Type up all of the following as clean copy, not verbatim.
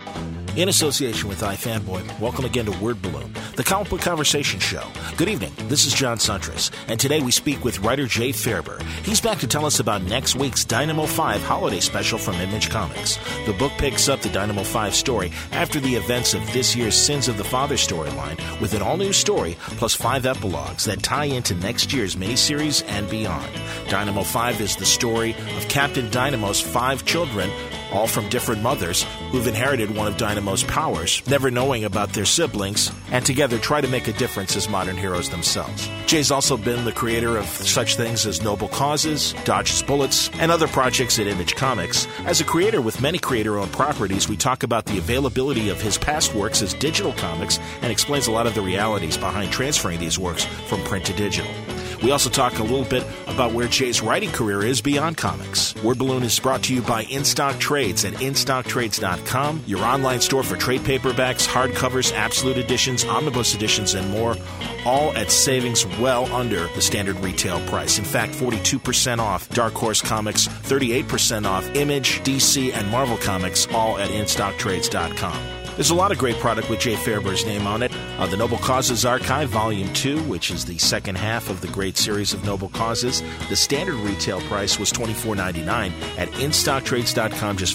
In association with iFanboy, welcome again to Word Balloon, the comic book conversation show. Good evening, this is John Suntress, and today we speak with writer Jay Faerber. He's back to tell us about next week's Dynamo 5 holiday special from Image Comics. The book picks up the Dynamo 5 story after the events of this year's Sins of the Father storyline with an all-new story plus 5 epilogues that tie into next year's miniseries and beyond. Dynamo 5 is the story of Captain Dynamo's 5 children, all from different mothers, who've inherited one of Dynamo's powers, never knowing about their siblings, and together try to make a difference as modern heroes themselves. Jay's also been the creator of such things as Noble Causes, Dodges Bullets, and other projects at Image Comics. As a creator with many creator-owned properties, we talk about the availability of his past works as digital comics and explains a lot of the realities behind transferring these works from print to digital. We also talk a little bit about where Jay's writing career is beyond comics. Word Balloon is brought to you by InStock Trades at InStockTrades.com, your online store for trade paperbacks, hardcovers, absolute editions, omnibus editions, and more, all at savings well under the standard retail price. In fact, 42% off Dark Horse Comics, 38% off Image, DC, and Marvel Comics, all at InStockTrades.com. There's a lot of great product with Jay Faerber's name on it. The Noble Causes Archive, Volume 2, which is the second half of the great series of Noble Causes. The standard retail price was $24.99 at InStockTrades.com, just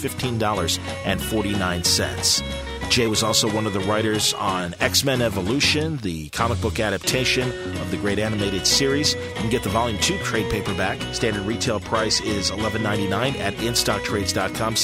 $15.49. Jay was also one of the writers on X-Men Evolution, the comic book adaptation of the great animated series. You can get the Volume 2 trade paperback. Standard retail price is $11.99 at InStockTrades.com,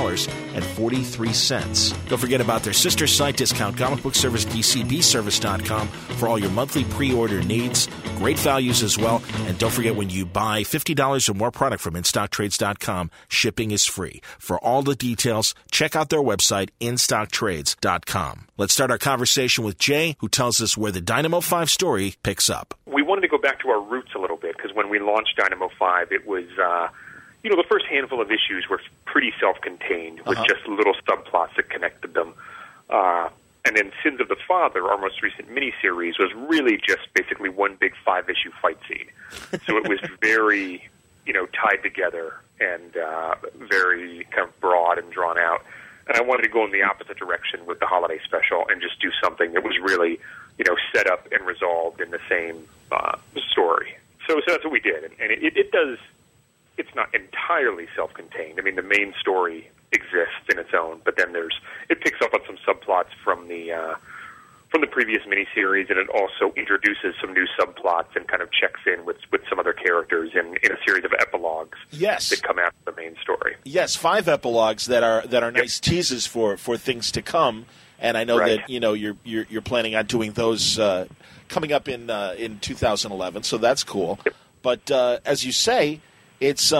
$7.43. Don't forget about their sister site, Discount Comic Book Service, DCBService.com, for all your monthly pre-order needs. Great values as well. And don't forget, when you buy $50 or more product from InStockTrades.com, shipping is free. For all the details, check out their website, InStockTrades.com. Let's start our conversation with Jay, who tells us where the Dynamo 5 story picks up. We wanted to go back to our roots a little bit, because when we launched Dynamo 5, it was, the first handful of issues were pretty self-contained, with just little subplots that connected them. And then Sins of the Father, our most recent miniseries, was really just basically one big 5-issue fight scene. So it was very, tied together and very kind of broad and drawn out. And I wanted to go in the opposite direction with the holiday special and just do something that was really, set up and resolved in the same story. So that's what we did. And it's not entirely self-contained. I mean, the main story exists in its own, but then it picks up on some subplots from the previous miniseries, and it also introduces some new subplots and kind of checks in with some other characters in a series of epilogues that come after the main story. Yes, 5 epilogues that are nice teases for things to come, and I know that you're planning on doing those coming up in 2011, so that's cool. Yep. But as you say, it's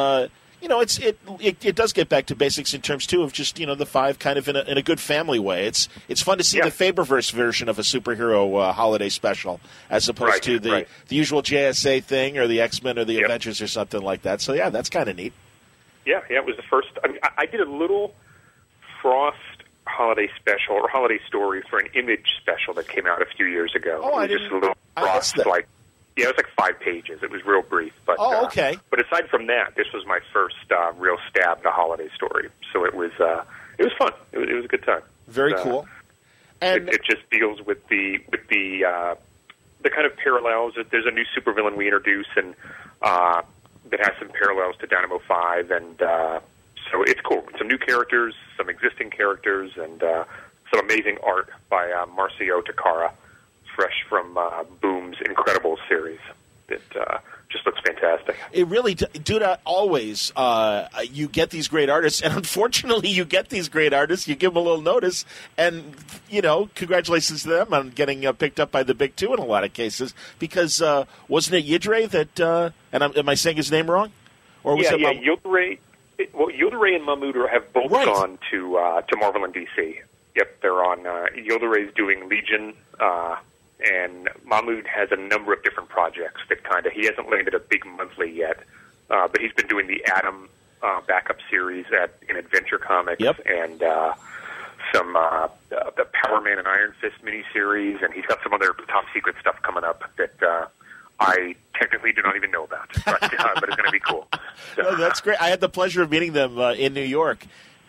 it does get back to basics in terms too of just the 5 kind of in a good family way. It's fun to see the Faberverse version of a superhero holiday special as opposed to the usual JSA thing or the X-Men or the Avengers or something like that. So yeah, that's kind of neat. Yeah, it was the first. I mean, I did a little Frost holiday special or holiday story for an Image special that came out a few years ago. Oh, I didn't. Just a little Frost it was like 5 pages. It was real brief. But, okay. But aside from that, this was my first real stab at a holiday story. So it was fun. It was a good time. Very cool. And it just deals with the kind of parallels. There's a new supervillain we introduce, and that has some parallels to Dynamo 5, and so it's cool. Some new characters, some existing characters, and some amazing art by Marcio Takara, fresh from Boom's Incredibles series. That just looks fantastic. It really, dude, always, you get these great artists, and unfortunately you get these great artists, you give them a little notice, and, congratulations to them on getting picked up by the big two in a lot of cases, because wasn't it Yildiray that, am I saying his name wrong? Or was Yildiray. Yildiray and Mahmood have both gone to Marvel and DC. Yep, they're on, Yildiray's doing Legion, and Mahmood has a number of different projects that he hasn't landed a big monthly yet, but he's been doing the Atom backup series in Adventure Comics, and some the Power Man and Iron Fist miniseries, and he's got some other top secret stuff coming up that I technically do not even know about, but it's going to be cool. So. Oh, that's great. I had the pleasure of meeting them in New York.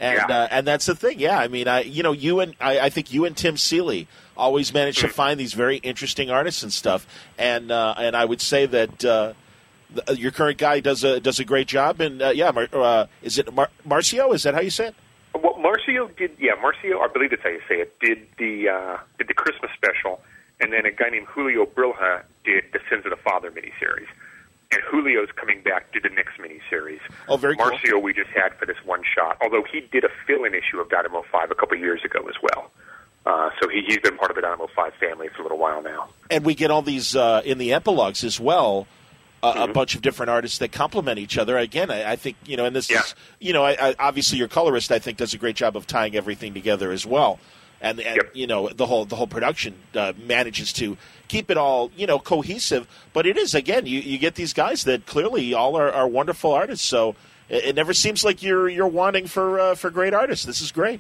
And that's the thing. Yeah, I mean, I think you and Tim Seeley always manage to find these very interesting artists and stuff. And I would say that your current guy does a great job. And is it Marcio? Is that how you say it? Well, Marcio did. Yeah, Marcio, I believe that's how you say it. Did the Christmas special, and then a guy named Julio Brilha did the Sins of the Father miniseries. And Julio's coming back to the next miniseries. Oh, very cool. Marcio we just had for this one shot, although he did a fill-in issue of Dynamo 5 a couple years ago as well. So he's been part of the Dynamo 5 family for a little while now. And we get all these in the epilogues as well, a bunch of different artists that complement each other. Again, I think, and this is, obviously your colorist, I think, does a great job of tying everything together as well. And the whole production manages to keep it all, cohesive. But it is, again, you get these guys that clearly all are wonderful artists. So it never seems like you're wanting for great artists. This is great.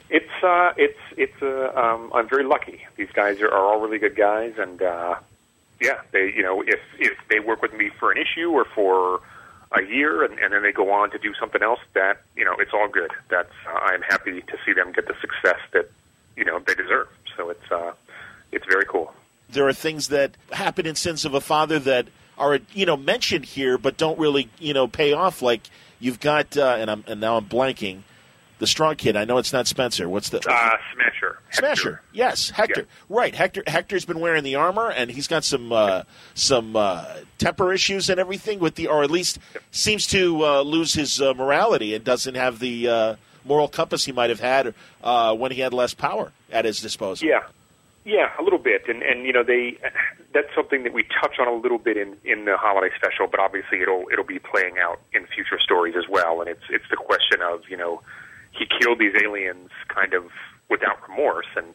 I'm very lucky. These guys are all really good guys, and they, if they work with me for an issue or for a year, and then they go on to do something else, that it's all good. That's I'm happy to see them get the success that they deserve. So it's very cool. There are things that happen in Sins of a Father that are mentioned here, but don't really pay off. Like you've got and now I'm blanking. The strong kid. I know it's not Spencer. What's the Smasher? Smasher. Yes, Hector. Yeah. Right. Hector's been wearing the armor, and he's got some temper issues and everything or at least seems to lose his morality and doesn't have the moral compass he might have had when he had less power at his disposal. Yeah, a little bit, and that's something that we touch on a little bit in the holiday special, but obviously it'll be playing out in future stories as well, and it's the question of he killed these aliens kind of without remorse, and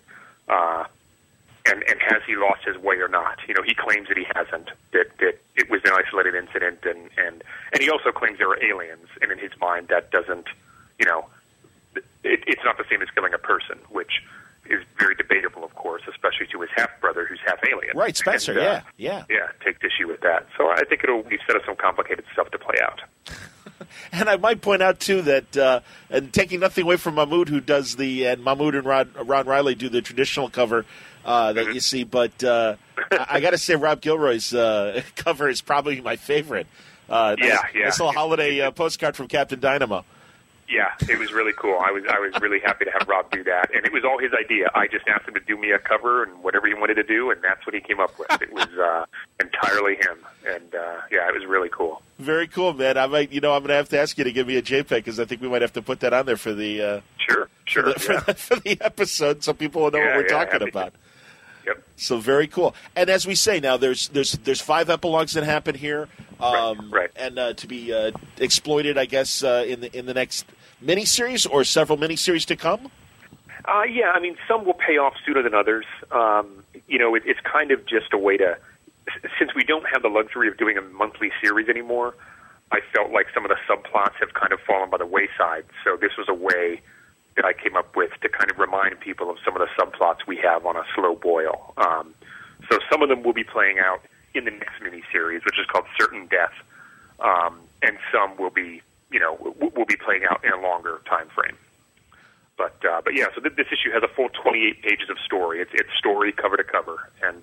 has he lost his way or not? He claims that he hasn't, that it was an isolated incident, and he also claims there were aliens, and in his mind that doesn't, it's not the same as killing a person, which is very debatable, of course, especially to his half-brother who's half-alien. Right, Spencer, and, yeah. Takes issue with that. So I think it'll be set of some complicated stuff to play out. And I might point out, too, that, and taking nothing away from Mahmood, who does and Mahmood and Ron Riley do the traditional cover that you see, but I got to say Rob Gilroy's cover is probably my favorite. Nice little holiday postcard from Captain Dynamo. Yeah, it was really cool. I was really happy to have Rob do that, and it was all his idea. I just asked him to do me a cover and whatever he wanted to do, and that's what he came up with. It was entirely him, and it was really cool. Very cool, man. I'm going to have to ask you to give me a JPEG because I think we might have to put that on there for the for the episode, so people will know what we're talking about. Yep. So very cool. And as we say now, there's 5 epilogues that happen here, right. And to be exploited, I guess, in the next miniseries or several miniseries to come. I mean, some will pay off sooner than others. It's kind of just a way to, since we don't have the luxury of doing a monthly series anymore, I felt like some of the subplots have kind of fallen by the wayside. So this was a way that I came up with to kind of remind people of some of the subplots we have on a slow boil. So some of them will be playing out in the next miniseries, which is called Certain Death, and some will be, will be playing out in a longer time frame. But yeah, so this issue has a full 28 pages of story. It's story cover to cover, and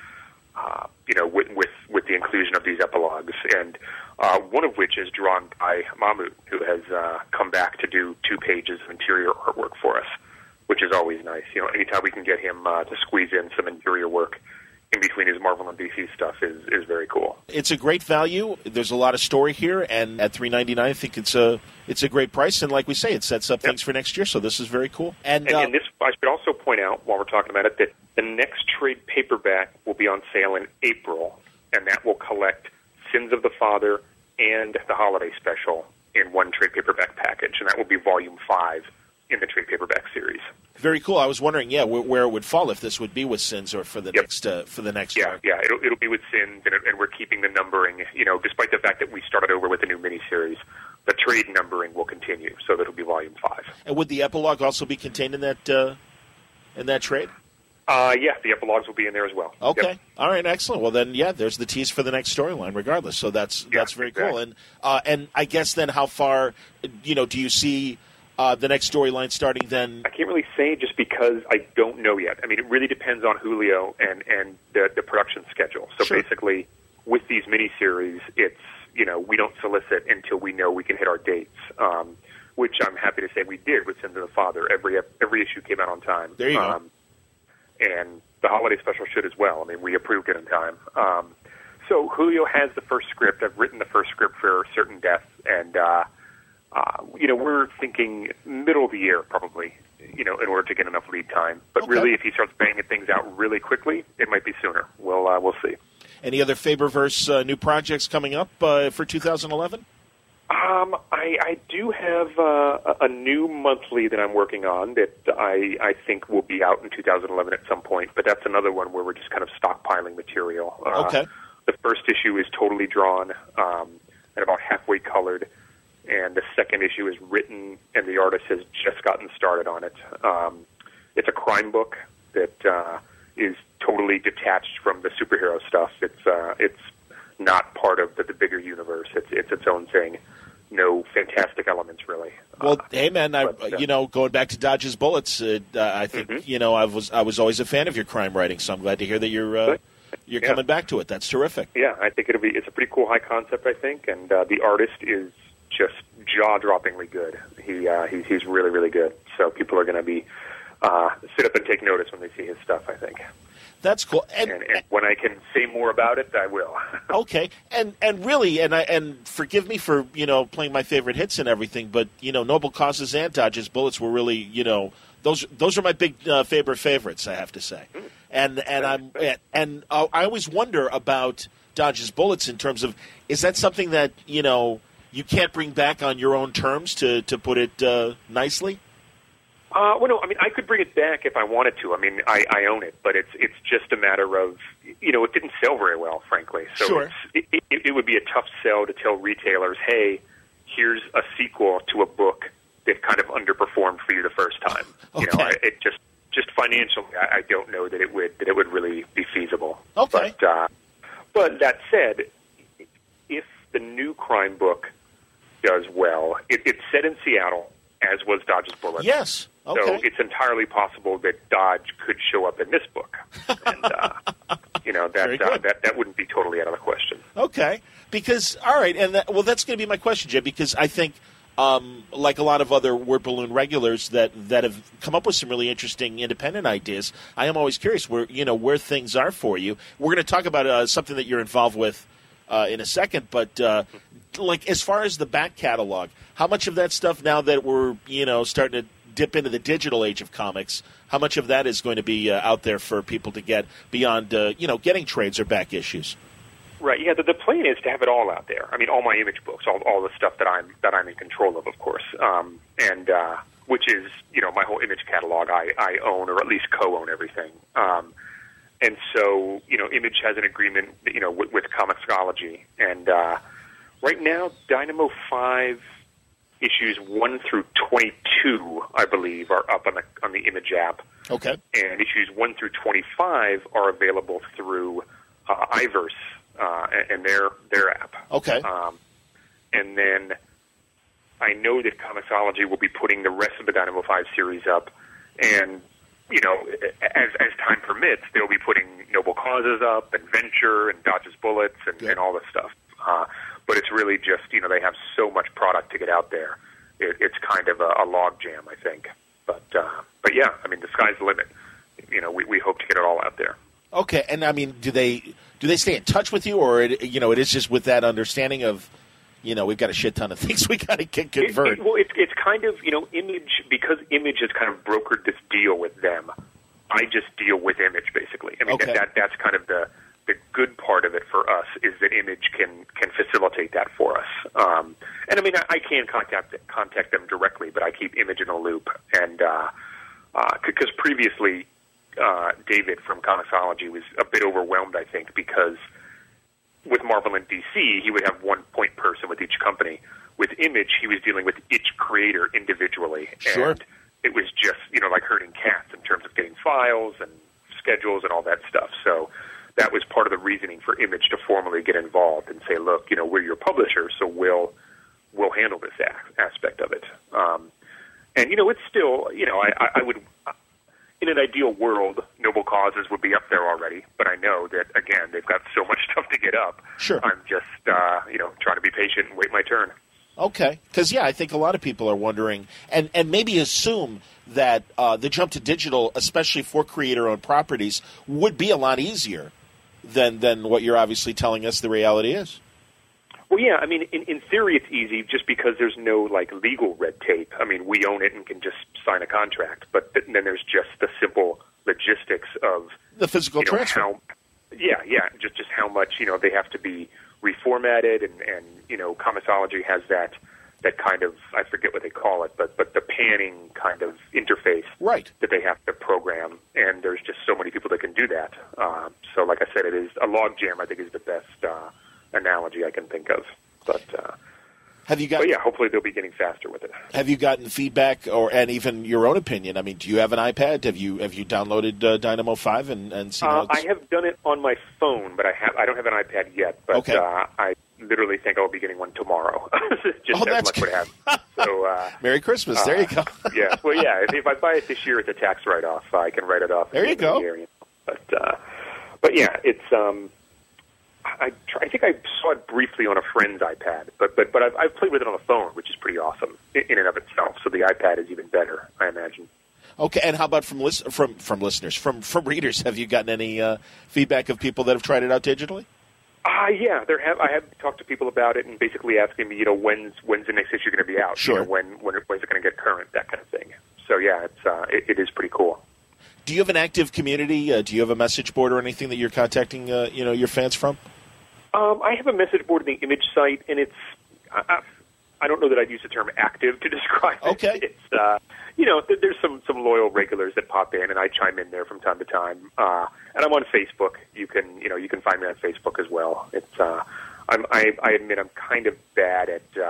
with the inclusion of these epilogues, and one of which is drawn by Mahmood, who has come back to do 2 pages of interior artwork for us, which is always nice. Anytime we can get him to squeeze in some interior work in between his Marvel and DC stuff is very cool. It's a great value. There's a lot of story here, and at $3.99, I think it's a great price. And like we say, it sets up things for next year. So this is very cool. And this, I should also point out while we're talking about it that the next trade paperback will be on sale in April, and that will collect Sins of the Father and the Holiday Special in one trade paperback package, and that will be Volume 5 in the trade paperback series. Very cool. I was wondering, where it would fall, if this would be with Sins or for the next arc. Yeah, it'll be with Sins, and we're keeping the numbering. Despite the fact that we started over with a new miniseries, the trade numbering will continue, so that'll be Volume 5. And would the epilogue also be contained in that trade? The epilogues will be in there as well. Okay. Yep. All right, excellent. Well, then, there's the tease for the next storyline regardless. So that's very cool. And I guess then how far, do you see the next storyline starting then? I can't really say just because I don't know yet. I mean, it really depends on Julio and the production schedule. So Sure. basically, with these miniseries, it's, we don't solicit until we know we can hit our dates, which I'm happy to say we did with Sins of the Father. Every issue came out on time. There you go. And the holiday special should as well. I mean, we approved it in time. So Julio has the first script. I've written the first script for Certain Death, and we're thinking middle of the year probably, in order to get enough lead time. But Okay. really, if he starts banging things out really quickly, it might be sooner. We'll see. Any other Faberverse new projects coming up for 2011? I do have a new monthly that I'm working on that I think will be out in 2011 at some point, but that's another one where we're just kind of stockpiling material. Okay. The first issue is totally drawn and about halfway colored, and the second issue is written, and the artist has just gotten started on it. It's a crime book that is totally detached from the superhero stuff. It's not part of the bigger universe. It's its own thing. No fantastic elements, really. Well, hey, man, going back to Dodge's Bullets, I think, I was always a fan of your crime writing, so I'm glad to hear that you're coming back to it. That's terrific. Yeah, I think it's a pretty cool high concept, I think, and the artist is just jaw-droppingly good. He's really, really good. So people are going to be sit up and take notice when they see his stuff, I think. That's cool. And when I can say more about it, I will. Okay. And really, and forgive me for, playing my favorite hits and everything, but, Noble Causes and Dodge's Bullets were really, those are my big Faber favorites, I have to say. And I always wonder about Dodge's Bullets in terms of, is that something that, you can't bring back on your own terms, to put it nicely? Well, no, I mean, I could bring it back if I wanted to. I mean, I own it, but it's just a matter of, it didn't sell very well, frankly. So sure. It would be a tough sell to tell retailers, hey, here's a sequel to a book that kind of underperformed for you the first time. Okay. It just financially, I don't know that it would really be feasible. Okay. But that said, if the new crime book does well, it's set in Seattle, as was Dodge's Bullets. Yes. Okay. So it's entirely possible that Dodge could show up in this book, and that wouldn't be totally out of the question. Okay, because all right, and that's going to be my question, Jay. Because I think, like a lot of other Word Balloon regulars that have come up with some really interesting independent ideas, I am always curious where things are for you. We're going to talk about something that you're involved with in a second, but like as far as the back catalog, how much of that stuff now that we're starting to dip into the digital age of comics, how much of that is going to be out there for people to get beyond getting trades or back issues? Right. Yeah. The plan is to have it all out there. I mean, all my Image books, all the stuff that I'm in control of course, and which is my whole Image catalog. I own, or at least co-own everything. And so Image has an agreement with Comixology, and right now Dynamo 5 issues 1 through 22, I believe, are up on the Image app. Okay. And issues 1 through 25 are available through iVerse and their app. Okay. And then I know that Comixology will be putting the rest of the Dynamo 5 series up, and as time permits, they'll be putting Noble Causes up, and Venture, and Dodge's Bullets, and all this stuff. But it's really just, they have so much product to get out there. It's kind of a log jam, I think. But yeah, I mean, the sky's the limit. We hope to get it all out there. Okay, and I mean, do they stay in touch with you, or it is just with that understanding of, we've got a shit ton of things we got to convert? It's kind of, Image, because Image has kind of brokered this deal with them. I just deal with Image, basically. I mean, okay. that's kind of the good part of it for us, is that Image can facilitate that for us. And I mean, I can contact them directly, but I keep Image in the loop. And because previously, David from Comixology was a bit overwhelmed, I think, because with Marvel and DC, he would have one point person with each company. With Image, he was dealing with each creator individually. Sure. And it was just, like herding cats in terms of getting files and schedules and all that stuff. So that was part of the reasoning for Image to formally get involved and say, look, we're your publisher, so we'll handle this aspect of it. And, it's still, I would, in an ideal world, Noble Causes would be up there already. But I know that, again, they've got so much stuff to get up. Sure. I'm just, trying to be patient and wait my turn. Okay. Because, I think a lot of people are wondering and maybe assume that the jump to digital, especially for creator-owned properties, would be a lot easier than what you're obviously telling us the reality is. Well, yeah, I mean, in theory it's easy just because there's no, legal red tape. I mean, we own it and can just sign a contract. But then there's just the simple logistics of the physical transfer. Just how much, they have to be reformatted and Commissology has that kind of, I forget what they call it, but the panning kind of interface that they have to program, and there's just so many people that can do that. So like I said, it is a logjam, I think, is the best analogy I can think of. But hopefully they'll be getting faster with it. Have you gotten feedback and even your own opinion? I mean, do you have an iPad? Have you downloaded Dynamo 5 and seen how I have done it on my phone, but I don't have an iPad yet. But okay. I literally think I'll be getting one tomorrow. Just as luck would have. So Merry Christmas. There you go. Yeah. Well, yeah. If I buy it this year, it's a tax write-off. I can write it off. There you go. The year, But yeah, it's. I think I saw it briefly on a friend's iPad, but I've played with it on the phone, which is pretty awesome in and of itself. So the iPad is even better, I imagine. Okay, and how about from listeners, from readers? Have you gotten any feedback of people that have tried it out digitally? Yeah, I have talked to people about it and basically asking me, when's the next issue going to be out? Sure. When's it going to get current? That kind of thing. So yeah, it is pretty cool. Do you have an active community? Do you have a message board or anything that you're contacting your fans from? I have a message board in the Image site, and it's I don't know that I'd use the term active to describe it. Okay. It's there's some loyal regulars that pop in, and I chime in there from time to time. And I'm on Facebook. You can find me on Facebook as well. It's I admit I'm kind of bad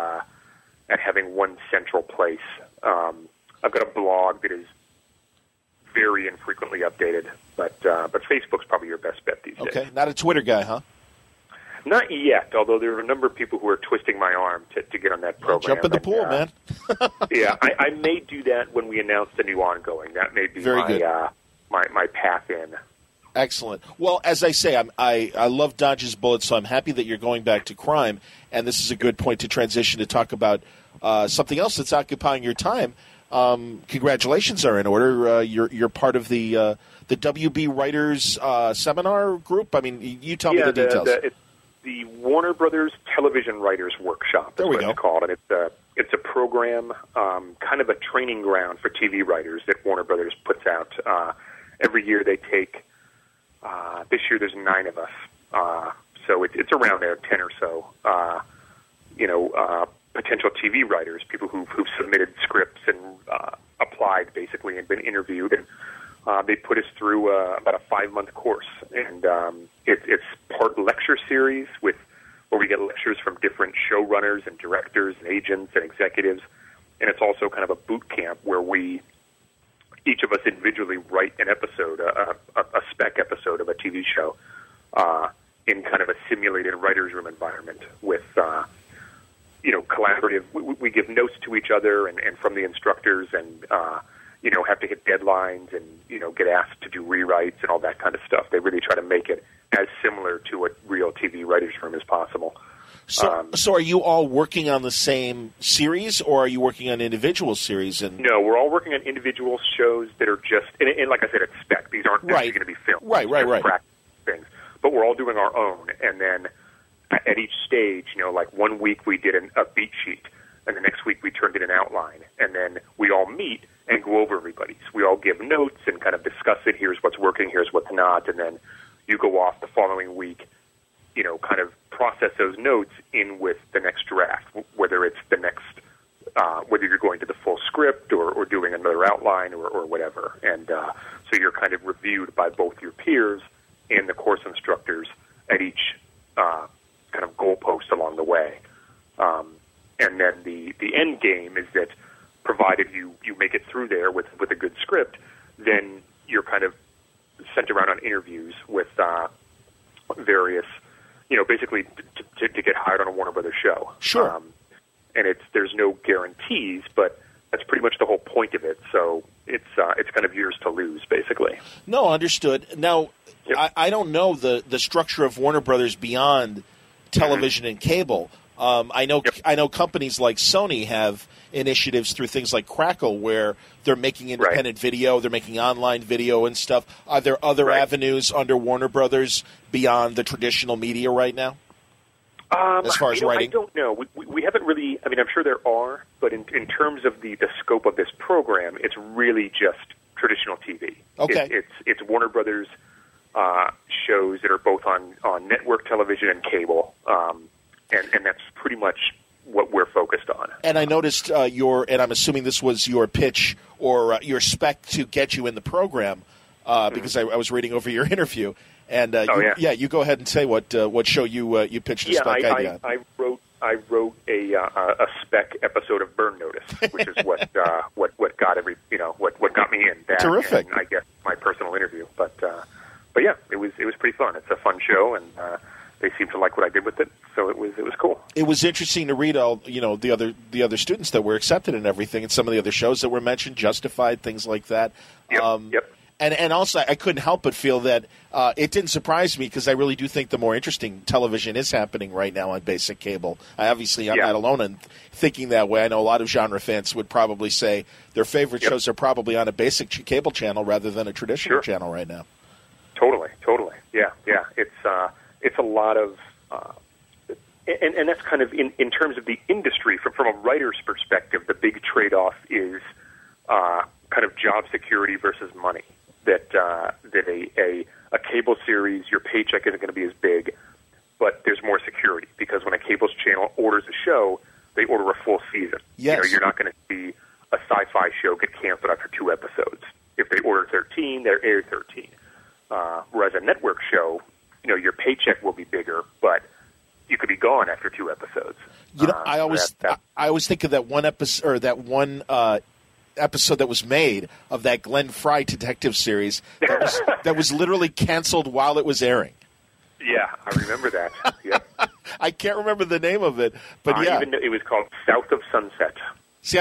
at having one central place. I've got a blog that is very infrequently updated, but Facebook's probably your best bet these days. Okay, not a Twitter guy, huh? Not yet, although there are a number of people who are twisting my arm to get on that program. Jump in the pool, man. Yeah, I may do that when we announce the new ongoing. That may be my path in. Excellent. Well, as I say, I love Dodge's Bullets, so I'm happy that you're going back to crime, and this is a good point to transition to talk about something else that's occupying your time. Congratulations are in order. You're part of the WB Writers Seminar Group. I mean, you tell me the details. It's the Warner Brothers Television Writers Workshop. That's what it's called, and it's a program, kind of a training ground for TV writers that Warner Brothers puts out. Every year they take. This year there's 9 of us, so it's around there, 10 or so. Potential TV writers, people who've submitted scripts and applied basically and been interviewed, and they put us through about a 5-month course, and it's part lecture series where we get lectures from different showrunners and directors and agents and executives, and it's also kind of a boot camp where each of us individually write an episode, a spec episode of a TV show, in kind of a simulated writer's room environment with. Collaborative. We give notes to each other and from the instructors, and have to hit deadlines and get asked to do rewrites and all that kind of stuff. They really try to make it as similar to a real TV writer's room as possible. So are you all working on the same series, or are you working on individual series? No, we're all working on individual shows that are just, and like I said, it's spec. These aren't actually going to be filmed. Right. Practice things, but we're all doing our own, and then. At each stage, like one week we did a beat sheet, and the next week we turned in an outline, and then we all meet and go over everybody's. We all give notes and kind of discuss it. Here's what's working, here's what's not, and then you go off the following week, kind of process those notes in with the next draft, whether it's the next, whether you're going to the full script or doing another outline or whatever. And so you're kind of reviewed by both your peers and the course instructors at each kind of goalpost along the way. And then the end game is that provided you make it through there with a good script, then you're kind of sent around on interviews with various, basically to get hired on a Warner Brothers show. Sure. And there's no guarantees, but that's pretty much the whole point kind of yours to lose, basically. No, understood. Now, Yep. I don't know the structure of Warner Brothers beyond television and cable. I know companies like Sony have initiatives through things like Crackle where they're making independent video, they're making online video and stuff. Are there other avenues under Warner Brothers beyond the traditional media right now? As far as writing? I don't know. We haven't really, I mean, I'm sure there are, but in terms of the scope of this program, it's really just traditional TV. Okay. It's Warner Brothers shows that are both on network television and cable, and that's pretty much what we're focused on. And I noticed and I'm assuming this was your pitch or your spec to get you in the program, because I was reading over your interview. And you go ahead and say what show you pitched a spec idea. I wrote a spec episode of Burn Notice, which is what got what got me in. That Terrific. And I guess my personal interview, but yeah, it was pretty fun. It's a fun show, and they seemed to like what I did with it, so it was cool. It was interesting to read all the other students that were accepted and everything, and some of the other shows that were mentioned, Justified, things like that. Yep. And also, I couldn't help but feel that it didn't surprise me because I really do think the more interesting television is happening right now on basic cable. I'm not alone in thinking that way. I know a lot of genre fans would probably say their favorite shows are probably on a basic cable channel rather than a traditional channel right now. Totally. Yeah. It's a lot of, and that's kind of in terms of the industry from a writer's perspective. The big trade-off is kind of job security versus money. That a cable series, your paycheck isn't going to be as big, but there's more security because when a cable channel orders a show, they order a full season. Yes. You're not going to see a sci-fi show get canceled after 2 episodes. If they order 13, they're aired 13. Whereas a network show, your paycheck will be bigger, but you could be gone after 2 episodes. I always think of that one episode or that one episode that was made of that Glenn Fry detective series that was literally canceled while it was airing. Yeah, I remember that. Yep. I can't remember the name of it, but even it was called South of Sunset. See,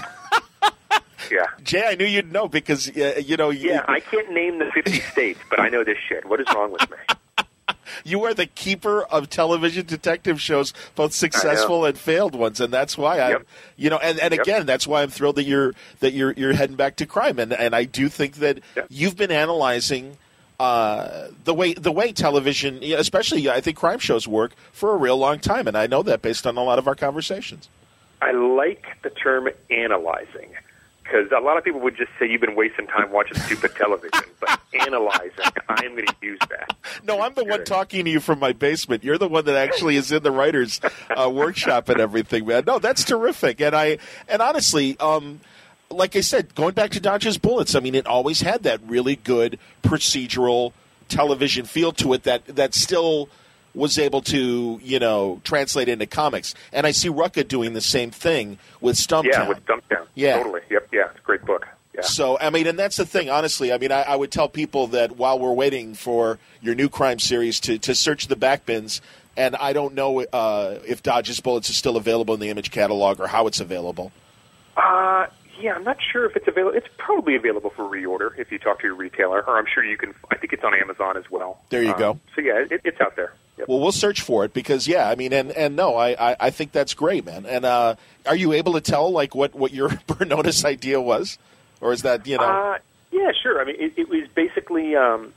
yeah, Jay, I knew you'd know because I can't name the 50 states, but I know this shit. What is wrong with me? You are the keeper of television detective shows, both successful and failed ones, and that's why again, that's why I'm thrilled that you're heading back to crime, and I do think that you've been analyzing the way television, especially I think crime shows work for a real long time, and I know that based on a lot of our conversations. I like the term analyzing. Because a lot of people would just say you've been wasting time watching stupid television, but analyzing, I'm going to use that. No, I'm the one talking to you from my basement. You're the one that actually is in the writer's workshop and everything, man. No, that's terrific. And honestly, like I said, going back to Dodgers Bullets, I mean, it always had that really good procedural television feel to it that still was able to, translate into comics. And I see Rucka doing the same thing with Stumptown. Yeah, with Stumptown. Yeah. Totally. Yep. Yeah, it's a great book. Yeah. So, I mean, and that's the thing, honestly. I mean, I would tell people that while we're waiting for your new crime series to search the back bins, and I don't know if Dodgers Bullets is still available in the Image catalog or how it's available. Yeah, I'm not sure if it's available. It's probably available for reorder if you talk to your retailer, or I'm sure you can. I think it's on Amazon as well. There you go. So, yeah, it's out there. Yep. Well, we'll search for it because, I mean, I think that's great, man. And are you able to tell, like, what your Burn Notice idea was? Or is that, Yeah, sure. I mean, it was basically the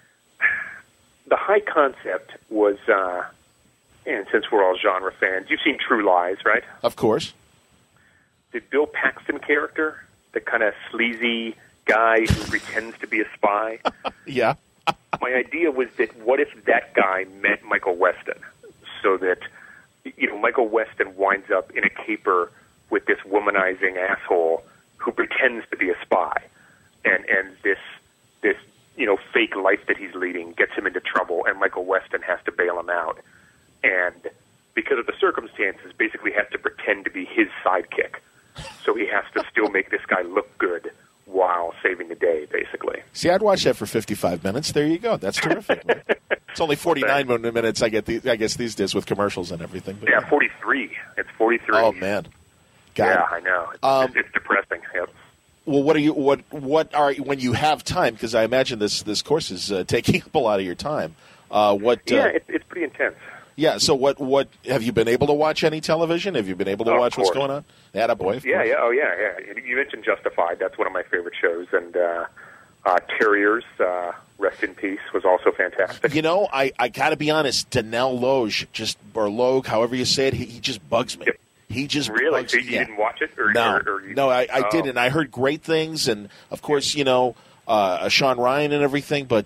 high concept was, and since we're all genre fans, you've seen True Lies, right? Of course. The Bill Paxton character, the kind of sleazy guy who pretends to be a spy. Yeah. My idea was that what if that guy met Michael Weston, so that Michael Weston winds up in a caper with this womanizing asshole who pretends to be a spy, and this fake life that he's leading gets him into trouble, and Michael Weston has to bail him out, and because of the circumstances, basically has to pretend to be his sidekick, so he has to still make this guy look good while saving the day, basically. See, I'd watch that for 55 minutes. There you go. That's terrific. It's only 49 minutes, I guess, these days with commercials and everything. But yeah, 43. It's 43. Oh, man. Yeah, I know. It's depressing. Yep. Well, what are when you have time? Because I imagine this course is taking up a lot of your time. It's pretty intense. Yeah. So what have you been able to watch any television? Have you been able to watch what's going on? Attaboy. Yeah. You mentioned Justified. That's one of my favorite shows, and Terriers. Rest in peace was also fantastic. You know, I got to be honest. Danelle Logue, or Logue, however you say it, he just bugs me. He just really. bugs So you didn't watch it, or no, I didn't. I heard great things, and of course, Sean Ryan and everything. But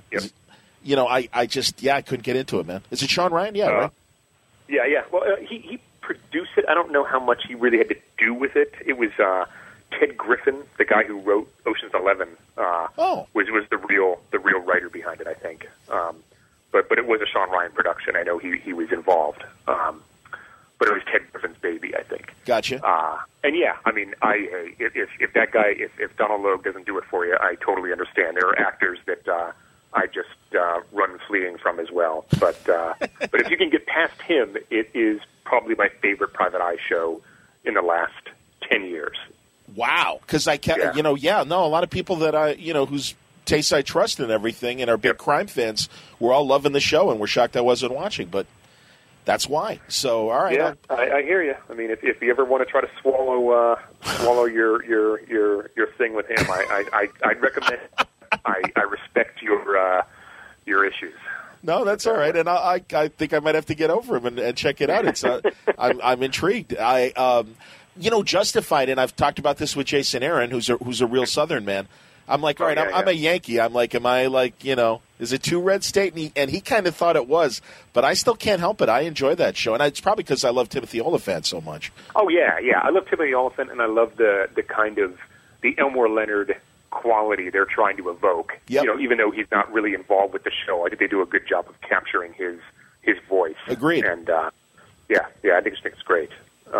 I just I couldn't get into it, man. Is it Sean Ryan? Yeah, right. Yeah. Well, he produced it. I don't know how much he really had to do with it. It was Ted Griffin, the guy who wrote Ocean's 11. Was the real writer behind it, I think. But it was a Sean Ryan production. I know he was involved. But it was Ted Griffin's baby, I think. Gotcha. And I mean, if that guy, if Donald Logue doesn't do it for you, I totally understand. There are actors that I just run fleeing from as well. But if you can get past him, it is probably my favorite Private Eye show in the last 10 years. Wow, because a lot of people that I, whose tastes I trust and everything, and are big crime fans, were all loving the show, and were shocked I wasn't watching, but that's why. So, all right. Yeah, I hear you. I mean, if you ever want to try to swallow your thing with him, I'd recommend. I respect your issues. No, that's all right, and I think I might have to get over him and check it out. It's I'm intrigued. Justified, and I've talked about this with Jason Aaron, who's a real Southern man. I'm like, all right, I'm a Yankee. I'm like, am I like, is it too red state? And he kind of thought it was, but I still can't help it. I enjoy that show, and it's probably because I love Timothy Olyphant so much. Oh yeah. I love Timothy Olyphant, and I love the kind of the Elmore Leonard quality they're trying to evoke. Yep. Even though he's not really involved with the show, I think they do a good job of capturing his voice. Agreed. And I think it's great.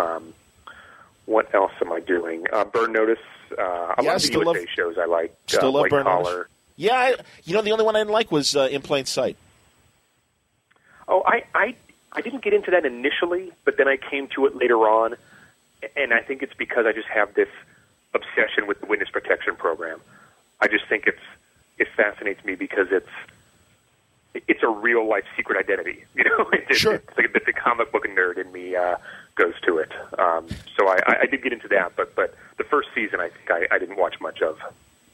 What else am I doing? Burn Notice. A lot of the USA shows I like. Still love White Burn Collar. Notice. Yeah, the only one I didn't like was In Plain Sight. Oh, I didn't get into that initially, but then I came to it later on, and I think it's because I just have this obsession with the witness protection program. I just think it fascinates me because it's a real life secret identity. Sure. It's like the comic book nerd in me goes to it. So I did get into that, but the first season I think I didn't watch much of.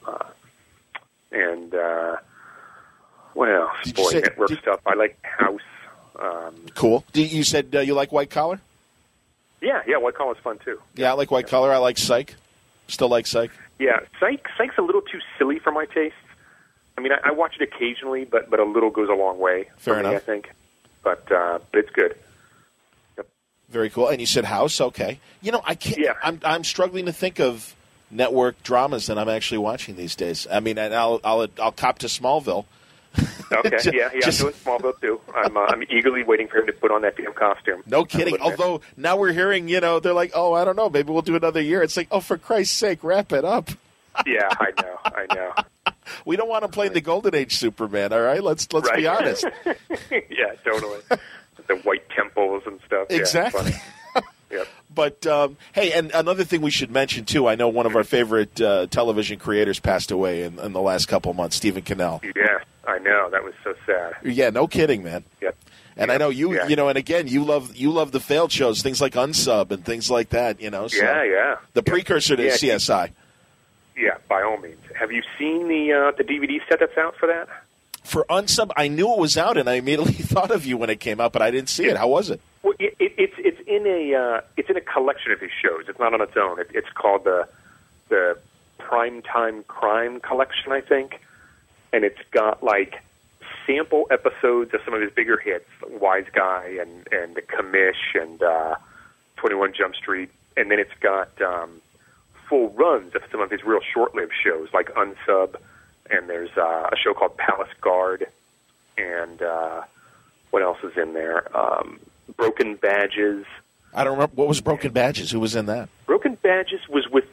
And what else? Network stuff. I like House. Cool. You said you like White Collar? Yeah, White Collar's fun too. Yeah, I like White Collar. I like Psych. Still like Psych. Yeah, Psych's a little too silly for my tastes. I mean, I watch it occasionally, but a little goes a long way. Fair enough. I think. But it's good. Yep. Very cool. And you said House, okay. I can't. Yeah. I'm struggling to think of network dramas that I'm actually watching these days. I mean, and I'll cop to Smallville. Okay. I'm doing Smallville too. I'm eagerly waiting for him to put on that damn costume. No kidding. Although now we're hearing, they're like, oh, I don't know, maybe we'll do another year. It's like, oh, for Christ's sake, wrap it up. Yeah, I know. We don't want to play the Golden Age Superman, all right? Let's be honest. Yeah, totally. The white temples and stuff. Exactly. Yeah, yep. But, hey, and another thing we should mention, too, I know one of our favorite television creators passed away in the last couple of months, Stephen Cannell. Yeah, I know. That was so sad. Yeah, no kidding, man. Yep. And I know you, and again, you love the failed shows, things like Unsub and things like that, So yeah. The precursor to CSI. Yeah, by all means. Have you seen the DVD set that's out for that? For Unsub, I knew it was out, and I immediately thought of you when it came out, but I didn't see it. How was it? Well, it's in a collection of his shows. It's not on its own. It's called the Primetime Crime Collection, I think, and it's got like sample episodes of some of his bigger hits, Wise Guy and The Commish and 21 Jump Street, and then it's got full runs of some of his real short-lived shows like Unsub, and there's a show called Palace Guard, and what else is in there? Broken Badges. I don't remember. What was Broken Badges? Who was in that? Broken Badges was with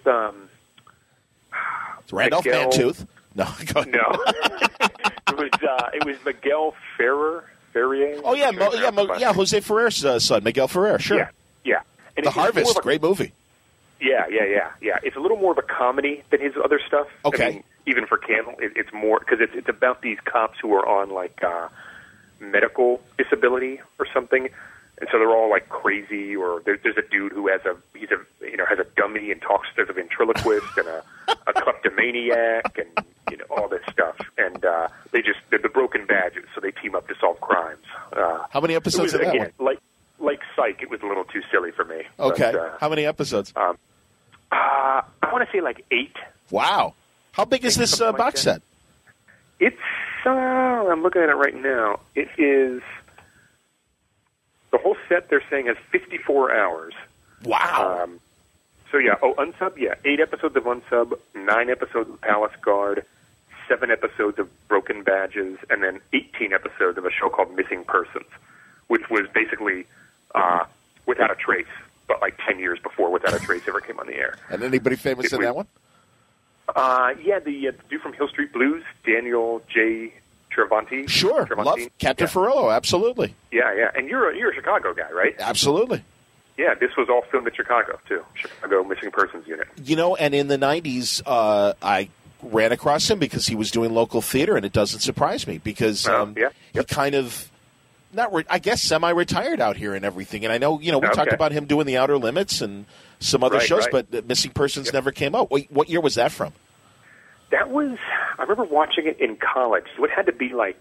Randolph Mantooth. No, go ahead. No. It was Miguel Ferrier. Oh yeah, Jose Ferrer's son, Miguel Ferrer. Sure. Yeah. And The Harvest, great movie. Yeah. It's a little more of a comedy than his other stuff. Okay. I mean, even for Candle, it's more because it's about these cops who are on like medical disability or something, and so they're all like crazy. Or there's a dude who has a dummy and talks as a ventriloquist, and a kleptomaniac, and all this stuff. And they're the broken badges, so they team up to solve crimes. How many episodes of that one? Like Psych, it was a little too silly for me. Okay. But, how many episodes? I want to say like 8. Wow. How big is this box set? It's, I'm looking at it right now. It is, the whole set they're saying has 54 hours. Wow. So yeah, Unsub, 8 episodes of Unsub, 9 episodes of Palace Guard, 7 episodes of Broken Badges, and then 18 episodes of a show called Missing Persons, which was basically Without a Trace, but like 10 years before Without a Trace ever came on the air. And anybody famous in that one? The dude from Hill Street Blues, Daniel J. Travanti. Sure, love Captain Ferrillo, absolutely. Yeah, and you're a Chicago guy, right? Absolutely. Yeah, this was all filmed in Chicago, too. Chicago Missing Persons Unit. And in the 90s, I ran across him because he was doing local theater, and it doesn't surprise me because he kind of, I guess, semi-retired out here and everything. And I know, we talked about him doing The Outer Limits and some other shows, but Missing Persons never came out. What year was that from? That was, I remember watching it in college. So it had to be like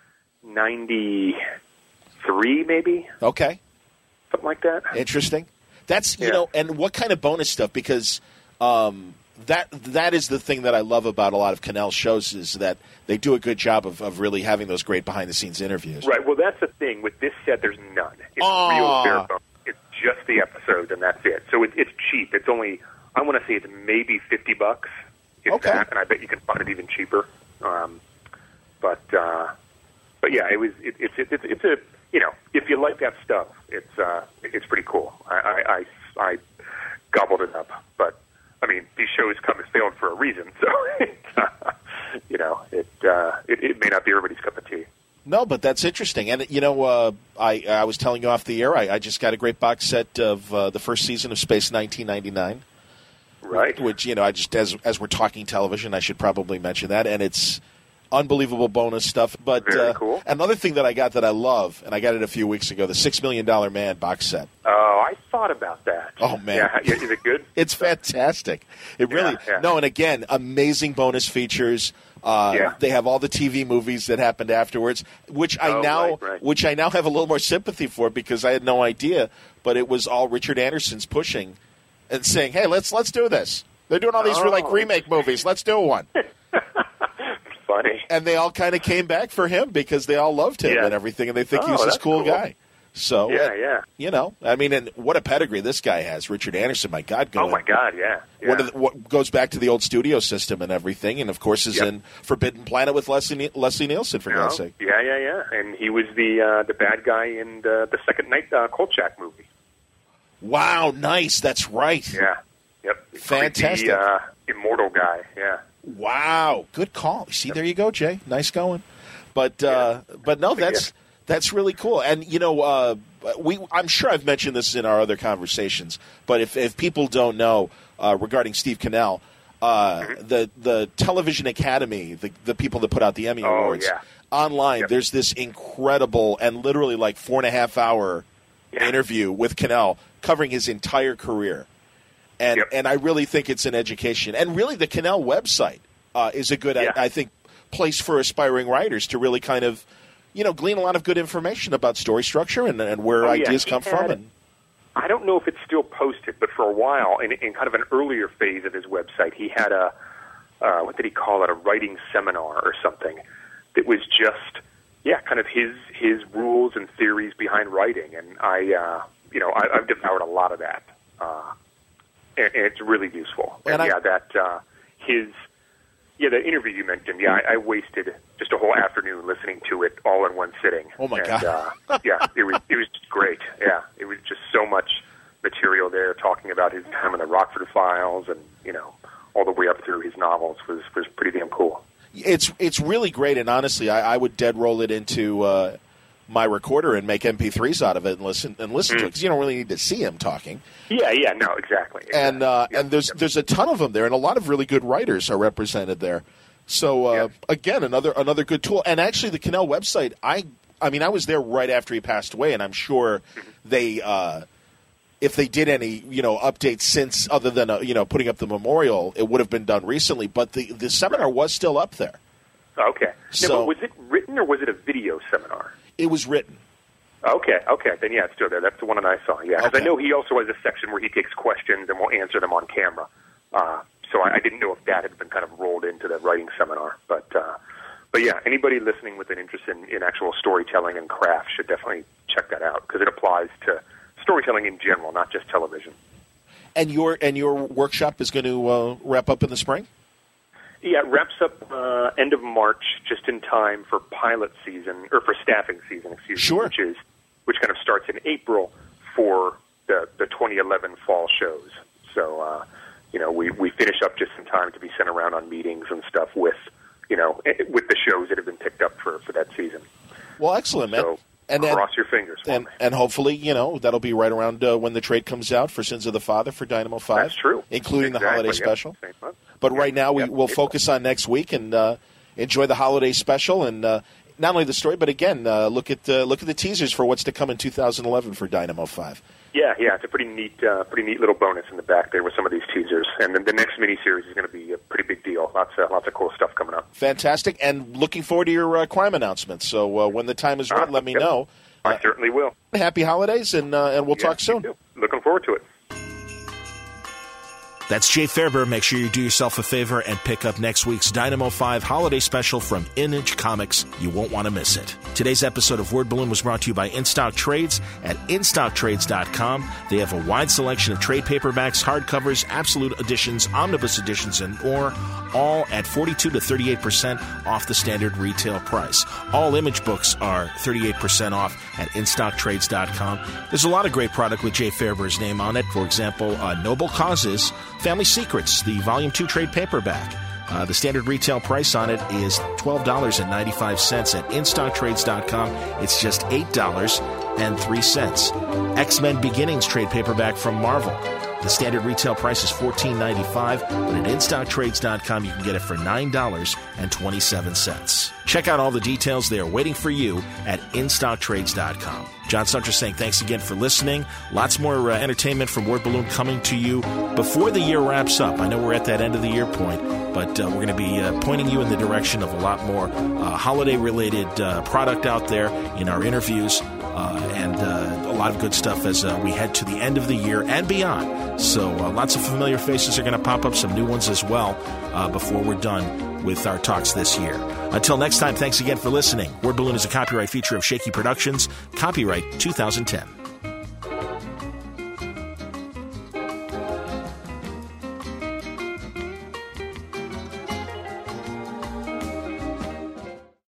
93, maybe. Okay. Something like that. Interesting. That's, and what kind of bonus stuff? Because that is the thing that I love about a lot of Cannell shows is that they do a good job of really having those great behind-the-scenes interviews. Right. Well, that's the thing. With this set, there's none. It's real bare bones. It's just the episode, and that's it. So it's cheap. It's only, I want to say it's maybe $50, if that, and I bet you can find it even cheaper. But yeah, it's a, if you like that stuff, it's pretty cool. I gobbled it up, but I mean, these shows come and failed for a reason, so it may not be everybody's cup of tea. No, but that's interesting. And, I was telling you off the air, I just got a great box set of the first season of Space 1999. Right. Which, I just, as we're talking television, I should probably mention that. And it's unbelievable bonus stuff. But very cool. Another thing that I got that I love, and I got it a few weeks ago, the $6 Million Man box set. Oh, I thought about that. Oh, man. Yeah, is it good? It's fantastic. It really, no, and again, amazing bonus features. They have all the TV movies that happened afterwards, which I now have a little more sympathy for because I had no idea. But it was all Richard Anderson's pushing and saying, "Hey, let's do this." They're doing all these remake movies. Let's do one. Funny. And they all kind of came back for him because they all loved him and everything, and they think he's this cool guy. So, I mean, and what a pedigree this guy has, Richard Anderson. My God, oh my God, yeah. What goes back to the old studio system and everything, and of course is in Forbidden Planet with Leslie Nielsen, for God's sake. Yeah, and he was the bad guy in the second night Kolchak movie. Wow, nice. That's right. Yeah, yep. Fantastic. The immortal guy. Yeah. Wow, good call. See, there you go, Jay. Nice going. But no, that's really cool. And I'm sure I've mentioned this in our other conversations. But if people don't know regarding Steve Cannell, the Television Academy, the people that put out the Emmy Awards online, there's this incredible and literally like 4.5 hour interview with Cannell covering his entire career. And I really think it's an education. And really the Cannell website is a good, I think, place for aspiring writers to really kind of, glean a lot of good information about story structure and where ideas come from. And I don't know if it's still posted, but for a while, in kind of an earlier phase of his website, he had what did he call it, a writing seminar or something that was just, kind of his rules and theories behind writing. And I've devoured a lot of that. And it's really useful. And the interview you mentioned, I wasted just a whole afternoon listening to it all in one sitting. Oh, my God. It was great. Yeah, it was just so much material there talking about his time in the Rockford Files and, all the way up through his novels was pretty damn cool. It's really great, and honestly, I would dead roll it into my recorder and make MP3s out of it and listen to it, because you don't really need to see him talking. Yeah, no, exactly. And there's a ton of them there, and a lot of really good writers are represented there. So again, another good tool. And actually, the Cannell website, I was there right after he passed away, and I'm sure they, if they did any updates since, other than putting up the memorial, it would have been done recently. But the seminar was still up there. Okay. So, now, was it written or was it a video seminar? It was written. Okay. Then yeah, it's still there. That's the one that I saw. Yeah, because I know he also has a section where he takes questions and will answer them on camera. So I didn't know if that had been kind of rolled into the writing seminar. But yeah, anybody listening with an interest in actual storytelling and craft should definitely check that out, because it applies to storytelling in general, not just television. And your workshop is going to wrap up in the spring? Yeah, it wraps up end of March, just in time for pilot season, or for staffing season, Sure. which kind of starts in April for the 2011 fall shows. So, we finish up just in time to be sent around on meetings and stuff with the shows that have been picked up for that season. Well, excellent, man. So and cross your fingers for me. And hopefully, that'll be right around when the trade comes out for Sins of the Father for Dynamo 5. That's true. Including the holiday special. Same month. But right now, we'll focus on next week and enjoy the holiday special, and not only the story, but again, look at the teasers for what's to come in 2011 for Dynamo 5. Yeah, it's a pretty neat little bonus in the back there with some of these teasers, and then the next miniseries is going to be a pretty big deal. Lots of cool stuff coming up. Fantastic, and looking forward to your crime announcements. So when the time is right, let me know. I certainly will. Happy holidays, and we'll talk soon. Looking forward to it. That's Jay Faerber. Make sure you do yourself a favor and pick up next week's Dynamo 5 holiday special from Image Comics. You won't want to miss it. Today's episode of Word Balloon was brought to you by InStock Trades at InStockTrades.com. They have a wide selection of trade paperbacks, hardcovers, absolute editions, omnibus editions, and more, all at 42 to 38% off the standard retail price. All Image books are 38% off at InStockTrades.com. There's a lot of great product with Jay Faerber's name on it. For example, Noble Causes, Family Secrets, the Volume 2 trade paperback. The standard retail price on it is $12.95 at InStockTrades.com. It's just $8.03. X-Men Beginnings trade paperback from Marvel. The standard retail price is $14.95, but at InStockTrades.com you can get it for $9.27. Check out all the details. They are waiting for you at InStockTrades.com. John Suntra saying thanks again for listening. Lots more entertainment from Word Balloon coming to you before the year wraps up. I know we're at that end of the year point, but we're going to be pointing you in the direction of a lot more holiday-related product out there in our interviews. And a lot of good stuff as we head to the end of the year and beyond. So lots of familiar faces are going to pop up, some new ones as well, before we're done with our talks this year. Until next time, thanks again for listening. Word Balloon is a copyright feature of Shaky Productions, copyright 2010.